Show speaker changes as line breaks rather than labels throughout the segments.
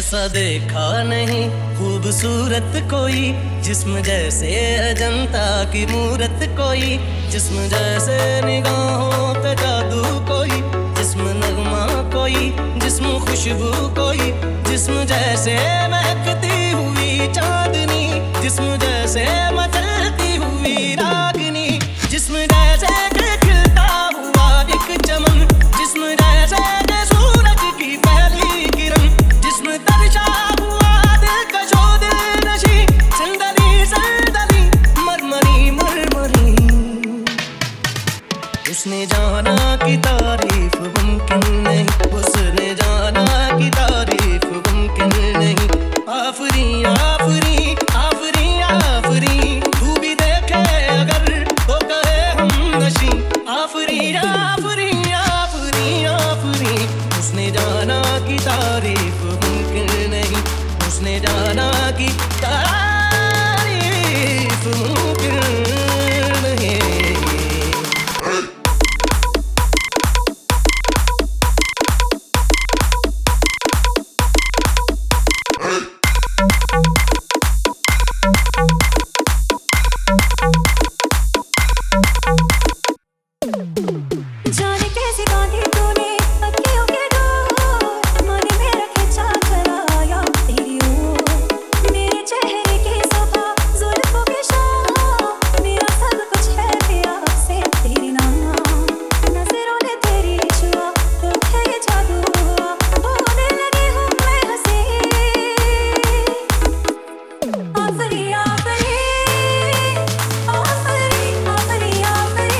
ऐसा देखा नहीं खूबसूरत कोई, जिस्म जैसे अजंता की मूरत कोई, जिस्म जैसे निगाहों पे जादू कोई, जिस्म नगमा कोई, जिस्म खुशबू कोई, जिस्म जैसे महकती हुई चांदनी, जिस्म जैसे मचलती हुई रागनी, जिस्म जैसे खिलता हुआ एक चमन, जिस्म जैसे सूरज की पहली किरण, जिस्म तरशा हुआ दिलकशो दिलनशी, संदली संदली मरमरी मरमरी। उसने जाना कि तारीफ मुमकिन नहीं, उसने जाना कि तारीफ मुमकिन नहीं। आफरी आफरी आफरी आफरी, तू भी देखे अगर तो कहे हम नशी। आफरी आफरी आफरी आफरी, उसने जाना कि तारीफ मुमकिन नहीं, उसने जाना कि तारीफ मुमकिन नहीं।
जाने कैसे बांधी तूने अखियों के डोर, मन में रखे चा चलाया तेरी ओर। मेरे चेहरे की सफा जुल्फों के शाम, मेरा सब कुछ है तेरा से तेरे नाम। नजरों ने तेरी छुआ तो है ये जादू हुआ, होने लगी हूँ मैं हंसी। आफरी आफरी आफरी आफरी आफरी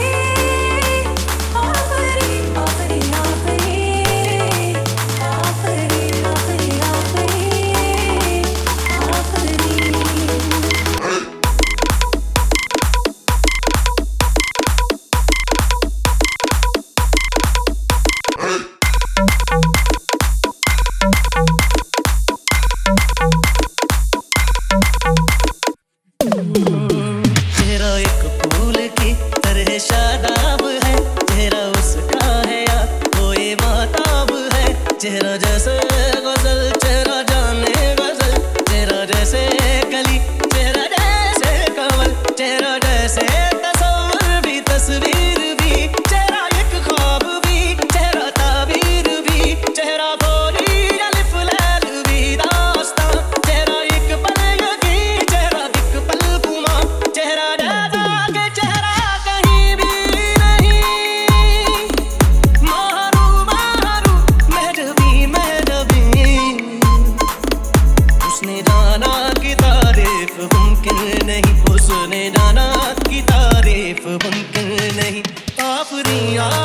चेहरा एक फूल की तरह शादाब है, चेहरा उसका है या कोई माताब है। चेहरा जैसे गजल, चेहरा जाने गजल, चेहरा जैसे कली, चेहरा जैसे कमल, चेहरा जैसे तस्वीर भी तस्वीर भी, चेहरा एक ख्वाब भी, चेहरा ताबीर भी, चेहरा बोली अलिफ लैल भी दास्तां, चेहरा एक पल यकीन, चेहरा एक पल गुमा, चेहरा जैसा के चेहरा कहीं भी नहीं। मारू मारू महजबी महजबी, उसने जाना कि तारीफ मुमकिन नहीं, उसने जाना कि तारीफ मुमकिन नहीं। आफरी